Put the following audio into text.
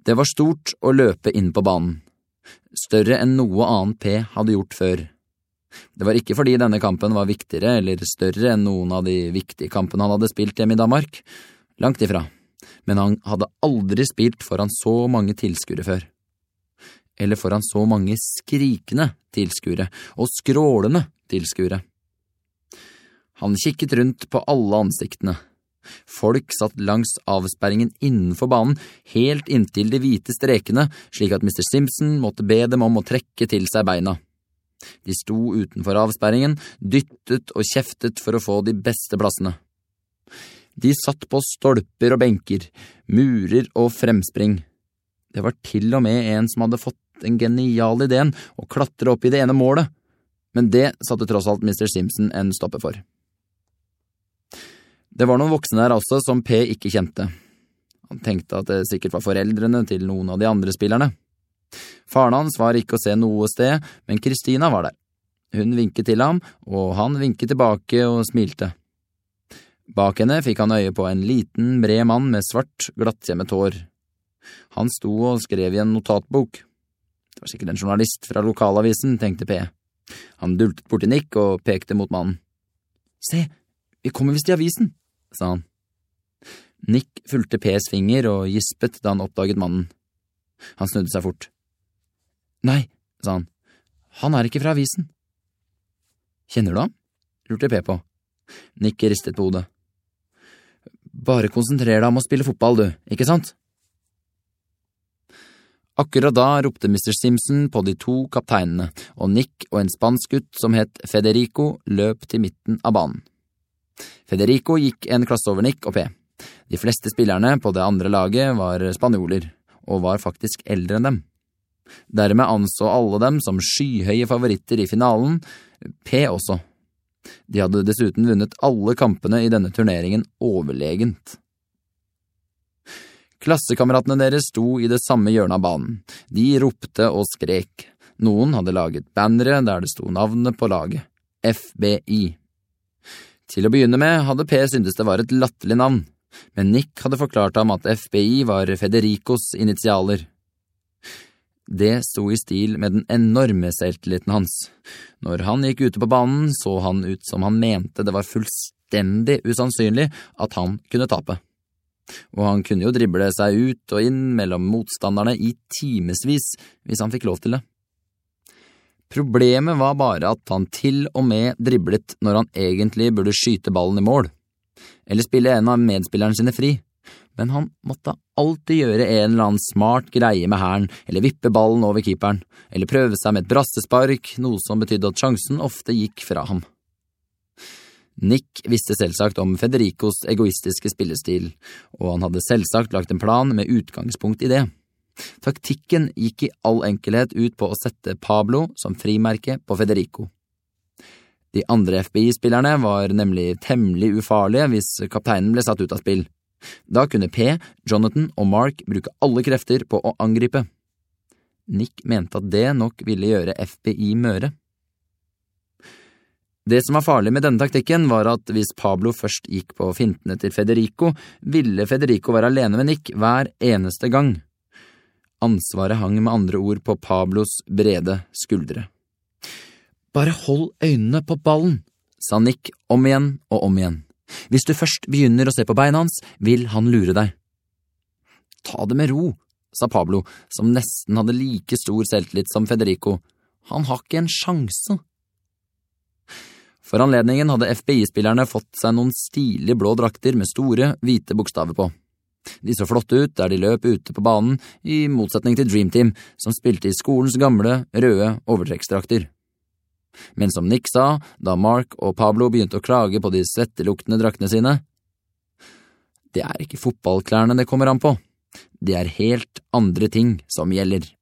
Det var stort å løpe inn på banen. Større enn noe annet P hadde gjort før. Det var ikke fordi denne kampen var viktigere eller større enn noen av de viktige kampene han hadde spilt hjemme i Danmark. Langt ifra. Men han hadde aldri spilt foran så mange tilskuere før. Eller foran så mange skrikende tilskuere og skrålende tilskuere. Han kikket rundt på alle ansiktene. Folk satt langs avsperringen innenfor banen, helt inntil de hvite strekene, slik at Mr. Simpson måtte be dem om å trekke til seg beina. De sto utenfor avsperringen, dyttet og kjeftet for å få de beste plassene. De satt på stolper og benker, murer og fremspring. Det var til og med en som hadde fått den geniale ideen å klatre opp i det ene målet, men det satte tross alt Mr. Simpson en stopper for. Det var noen voksne der også som P ikke kjente. Han tenkte at det sikkert var foreldrene til noen av de andre spillerne. Faren hans var ikke å se noe sted, men Kristina var der. Hun vinket til ham, og han vinket tilbake og smilte. Bak henne fikk han øye på en liten, bred mann med svart, glattjemmet hår. Han sto og skrev i en notatbok. Det var sikkert en journalist fra lokalavisen, tenkte P. Han dultet bort til Nick og pekte mot mannen. «Se, vi kommer visst i avisen», sa han. Nick fulgte P's finger og gispet da han oppdaget mannen. Han snudde seg fort. «Nei», sa han er ikke fra avisen». «Kjenner du ham?» lurte P på. Nick ristet på hodet. «Bare konsentrer deg om å spille fotball, du, ikke sant?» Akkurat da ropte Mr. Simpson på de to kapteinene, og Nick og en spansk gutt som het Federico løp til midten av banen. Federico gikk en klasse over Nick og P. De fleste spillerne på det andre laget var spanjoler, og var faktisk eldre enn dem. Dermed anså alle dem som skyhøye favoritter i finalen, P også. De hadde dessuten vunnet alle kampene i denne turneringen overlegent. Klassekameratene deres sto i det samme hjørnet av banen. De ropte og skrek. Noen hadde laget bannere der det sto navnet på laget. FBI. Til å begynne med hadde P syntes det var et latterlig navn, men Nick hadde forklart ham at FBI var Federicos initialer. Det sto i stil med den enorme selvtilliten hans. Når han gikk ute på banen, så han ut som han mente det var fullstendig usannsynlig at han kunne tape. Og han kunne jo drible seg ut og inn mellom motstanderne i timesvis hvis han fikk lov til det. Problemet var bare at han til og med driblet når han egentlig burde skyte ballen i mål, eller spille en av medspillerne sine fri. Men han måtte alltid gjøre en eller annen smart greie med hælen, eller vippe ballen over keeperen, eller prøve seg med et brassespark, noe som betydde at sjansen ofte gikk fra ham. Nick visste selvsagt om Federicos egoistiske spillestil, og han hadde selvsagt lagt en plan med utgangspunkt i det. Taktikken gikk i all enkelhet ut på å sette Pablo som frimerke på Federico. De andre FBI-spillerne var nemlig temmelig ufarlige hvis kapteinen ble satt ut av spill. Da kunne P, Jonathan og Mark bruke alle krefter på å angripe. Nick mente at det nok ville gjøre FBI møre. Det som var farlig med denne taktikken var at hvis Pablo først gikk på fintene til Federico, ville Federico være alene med Nick hver eneste gang. Ansvaret hang med andre ord på Pablos brede skuldre. «Bare hold øynene på ballen», sa Nick om igjen og om igjen. «Hvis du først begynner å se på beina hans, vil han lure deg.» «Ta det med ro», sa Pablo, som nesten hadde like stor selvtillit som Federico. «Han har ikke en sjanse.» For anledningen hadde FBI-spillerne fått seg noen stilige blå drakter med store, hvite bokstaver på. De så flotte ut der de løp ute på banen, i motsetning til Dream Team, som spilte i skolens gamle, røde overtrekksdrakter. Men som Nick sa, da Mark og Pablo begynte å klage på de svetteluktende draktene sine, det er ikke fotballklærne det kommer an på. Det er helt andre ting som gjelder.